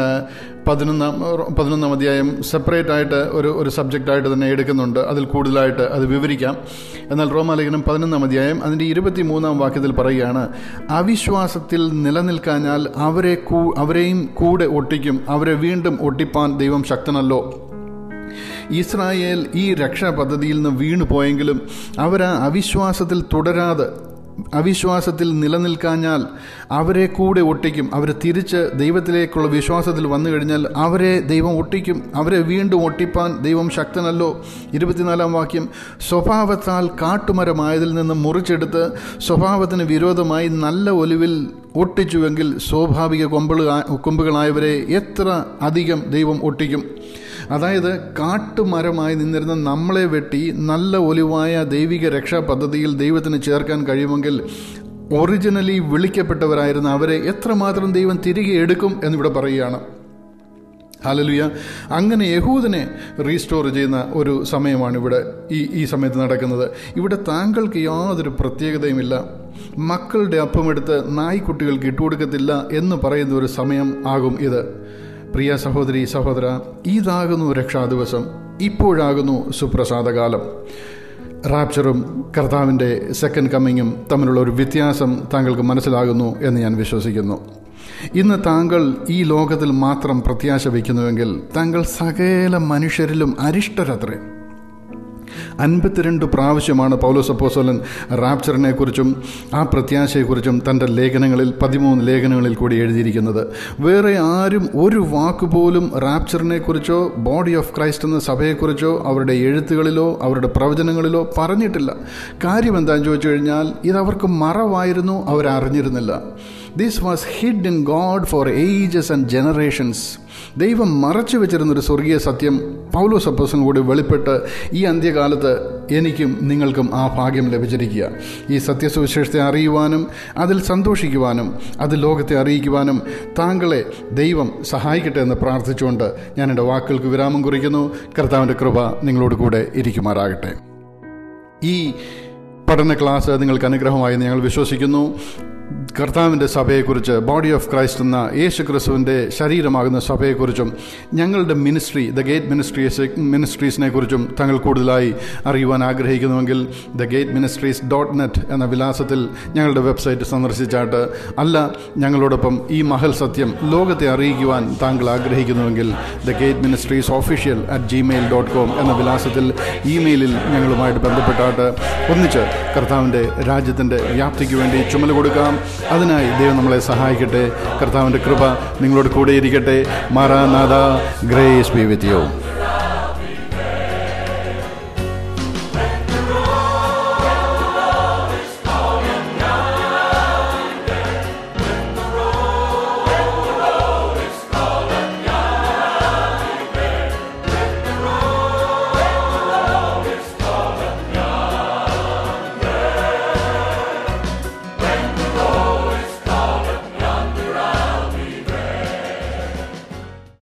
11-ാം അധ്യായം സെപ്പറേറ്റ് ആയിട്ട് ഒരു സബ്ജക്റ്റായിട്ട് തന്നെ എടുക്കുന്നുണ്ട്. അതിൽ കൂടുതലായിട്ട് അത് വിവരിക്കാം. എന്നാൽ റോമാലേഖനം 11-ാം അധ്യായം അതിൻ്റെ 23-ാം വാക്യത്തിൽ പറയുകയാണ്, അവിശ്വാസത്തിൽ നിലനിൽക്കാഞ്ഞാൽ അവരെയും കൂടെ ഒട്ടിക്കും. അവരെ വീണ്ടും ഒട്ടിപ്പാൻ ദൈവം ശക്തനല്ലോ. ഇസ്രായേൽ ഈ രക്ഷാ പദ്ധതിയിൽ നിന്ന് വീണു പോയെങ്കിലും അവരാ അവിശ്വാസത്തിൽ തുടരാതെ, അവിശ്വാസത്തിൽ നിലനിൽക്കാഞ്ഞാൽ അവരെ കൂടെ ഒട്ടിക്കും. അവർ തിരിച്ച് ദൈവത്തിലേക്കുള്ള വിശ്വാസത്തിൽ വന്നു കഴിഞ്ഞാൽ അവരെ ദൈവം ഒട്ടിക്കും. അവരെ വീണ്ടും ഒട്ടിപ്പാൻ ദൈവം ശക്തനല്ലോ. 24-ാം വാക്യം, സ്വഭാവത്താൽ കാട്ടുമരമായതിൽ നിന്ന് മുറിച്ചെടുത്ത് സ്വഭാവത്തിന് വിരോധമായി നല്ല ഒലിവിൽ ഒട്ടിച്ചുവെങ്കിൽ സ്വാഭാവിക കൊമ്പുകളായവരെ എത്ര അധികം ദൈവം ഒട്ടിക്കും. അതായത് കാട്ടുമരമായി നിന്നിരുന്ന നമ്മളെ വെട്ടി നല്ല ഒലിവായ ദൈവിക രക്ഷാ പദ്ധതിയിൽ ദൈവത്തിന് ചേർക്കാൻ കഴിയുമെങ്കിൽ ഒറിജിനലി വിളിക്കപ്പെട്ടവരായിരുന്ന അവരെ എത്രമാത്രം ദൈവം തിരികെ എടുക്കും എന്നിവിടെ പറയുകയാണ്. ഹല്ലേലൂയ. അങ്ങനെ യഹൂദനെ റീസ്റ്റോർ ചെയ്യുന്ന ഒരു സമയമാണ് ഇവിടെ ഈ സമയത്ത് നടക്കുന്നത്. ഇവിടെ താങ്കൾക്ക് യാതൊരു പ്രത്യേകതയുമില്ല. മക്കളുടെ അപ്പമെടുത്ത് നായ്ക്കുട്ടികൾക്ക് ഇട്ടുകൊടുക്കത്തില്ല എന്ന് പറയുന്ന ഒരു സമയം ആകും ഇത്. പ്രിയ സഹോദരി സഹോദര, ഇതാകുന്നു രക്ഷാദിവസം. ഇപ്പോഴാകുന്നു സുപ്രസാദകാലം. റാപ്ചറും കർത്താവിൻ്റെ സെക്കൻഡ് കമ്മിങ്ങും തമ്മിലുള്ള ഒരു വ്യത്യാസം താങ്കൾക്ക് മനസ്സിലാകുന്നു എന്ന് ഞാൻ വിശ്വസിക്കുന്നു. ഇന്ന് താങ്കൾ ഈ ലോകത്തിൽ മാത്രം പ്രത്യാശ വയ്ക്കുന്നുവെങ്കിൽ താങ്കൾ സകല മനുഷ്യരിലും അരിഷ്ടരത്രേ. 52 പ്രാവശ്യമാണ് പൗലോസ് അപ്പോസ്തലൻ റാപ്ചറിനെ കുറിച്ചും ആ പ്രത്യാശയെക്കുറിച്ചും തൻ്റെ ലേഖനങ്ങളിൽ 13 ലേഖനങ്ങളിൽ കൂടി എഴുതിയിരിക്കുന്നത്. വേറെ ആരും ഒരു വാക്കുപോലും റാപ്ചറിനെ കുറിച്ചോ ബോഡി ഓഫ് ക്രൈസ്റ്റ് എന്ന സഭയെക്കുറിച്ചോ അവരുടെ എഴുത്തുകളിലോ അവരുടെ പ്രവചനങ്ങളിലോ പറഞ്ഞിട്ടില്ല. കാര്യം എന്താണെന്ന് ചോദിച്ചു കഴിഞ്ഞാൽ ഇതവർക്ക് മറവായിരുന്നു, അവരറിഞ്ഞിരുന്നില്ല. This was hid in God for ages and generations. ദൈവം മറച്ചു വെച്ചിരുന്നൊരു സ്വർഗീയ സത്യം പൗലോസ് അപ്പോസ്തലൻ കൂടി വെളിപ്പെട്ട് ഈ അന്ത്യകാലത്ത് എനിക്കും നിങ്ങൾക്കും ആ ഭാഗ്യം ലഭിച്ചിരിക്കുക. ഈ സത്യസുവിശേഷത്തെ അറിയുവാനും അതിൽ സന്തോഷിക്കുവാനും അത് ലോകത്തെ അറിയിക്കുവാനും താങ്കളെ ദൈവം സഹായിക്കട്ടെ എന്ന് പ്രാർത്ഥിച്ചുകൊണ്ട് ഞാൻ എൻ്റെ വാക്കുകൾക്ക് വിരാമം കുറിക്കുന്നു. കർത്താവിൻ്റെ കൃപ നിങ്ങളോട് കൂടെ ഇരിക്കുമാറാകട്ടെ. ഈ പഠന ക്ലാസ് നിങ്ങൾക്ക് അനുഗ്രഹമായി ഞങ്ങൾ വിശ്വസിക്കുന്നു. കർത്താവിൻ്റെ സഭയെക്കുറിച്ച്, ബോഡി ഓഫ് ക്രൈസ്റ്റ് എന്ന യേശു ക്രിസ്തുവിൻ്റെ ശരീരമാകുന്ന സഭയെക്കുറിച്ചും ഞങ്ങളുടെ മിനിസ്ട്രി ദ ഗേറ്റ് മിനിസ്ട്രീസിനെ കുറിച്ചും താങ്കൾ കൂടുതലായി അറിയുവാൻ ആഗ്രഹിക്കുന്നുവെങ്കിൽ thegate.ministries.net എന്ന വിലാസത്തിൽ ഞങ്ങളുടെ വെബ്സൈറ്റ് സന്ദർശിച്ചാട്ട്, അല്ല ഞങ്ങളോടൊപ്പം ഈ മഹൽ സത്യം ലോകത്തെ അറിയിക്കുവാൻ താങ്കൾ ആഗ്രഹിക്കുന്നുവെങ്കിൽ thegateministriesofficial@gmail.com എന്ന വിലാസത്തിൽ ഇമെയിലിൽ ഞങ്ങളുമായിട്ട് ബന്ധപ്പെട്ടാട്ട് ഒന്നിച്ച് കർത്താവിൻ്റെ രാജ്യത്തിൻ്റെ വ്യാപ്തിക്ക് വേണ്ടി ചുമല് കൊടുക്കാം. അതിനായി ദൈവം നമ്മളെ സഹായിക്കട്ടെ. കർത്താവിൻ്റെ കൃപ നിങ്ങളോട് കൂടെ ഇരിക്കട്ടെ. മാറാനാഥ, ഗ്രേസ് ബി വിത്ത് യു.